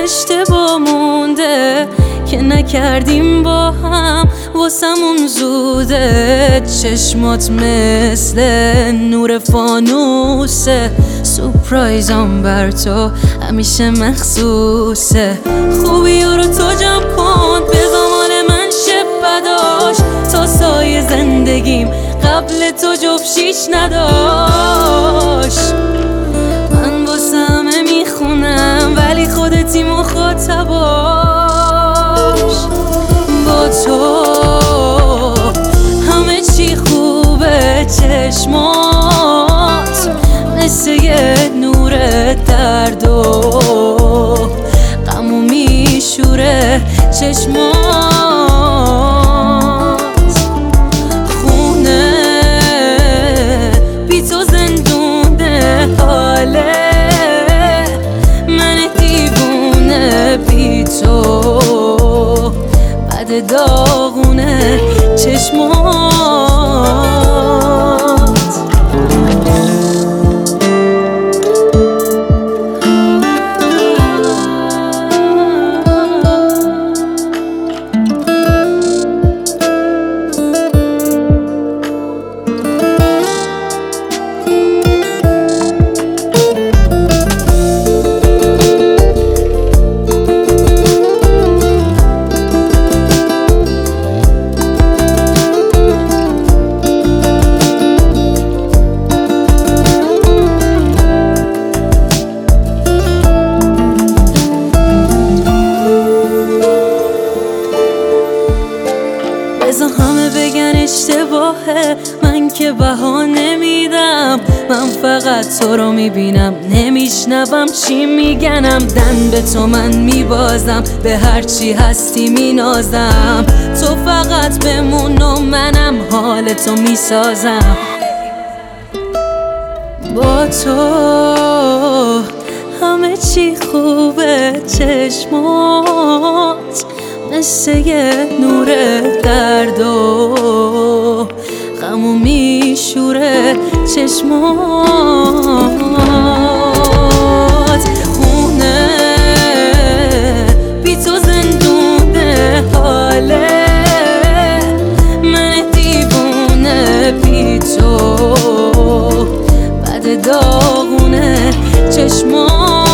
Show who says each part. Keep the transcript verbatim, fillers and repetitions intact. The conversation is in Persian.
Speaker 1: اشتباه مونده که نکردیم با هم، واسمون زوده. چشمات مثل نور فانوسه، سورپرایزم بر تو همیشه مخصوصه. خوبی رو تو جمع کن به زمان من شب بداش، تا سایه زندگیم قبل تو جفشیش نداشت. من واسه همه میخونم ولی خودتی مخاطباش. با تو همه چی خوبه، چشمات مثل یه نور درد و غمو میشوره. چشمات خونه بی تو زندونه، حاله من دیوونه بی تو بد داغونه. چشمات بذار همه بگن اشتباهه، من که بها نمیدم. من فقط تو رو میبینم، نمیشنوم چی میگنم. دن به تو من میبازم، به هرچی هستی مینازم. تو فقط بمون و منم حال تو میسازم. با تو همه چی خوبه، چشمات مثل یه نور درد و غمو میشوره. چشمات خونه بی تو زندونه، حاله من دیوونه بی تو بد داغونه. چشمات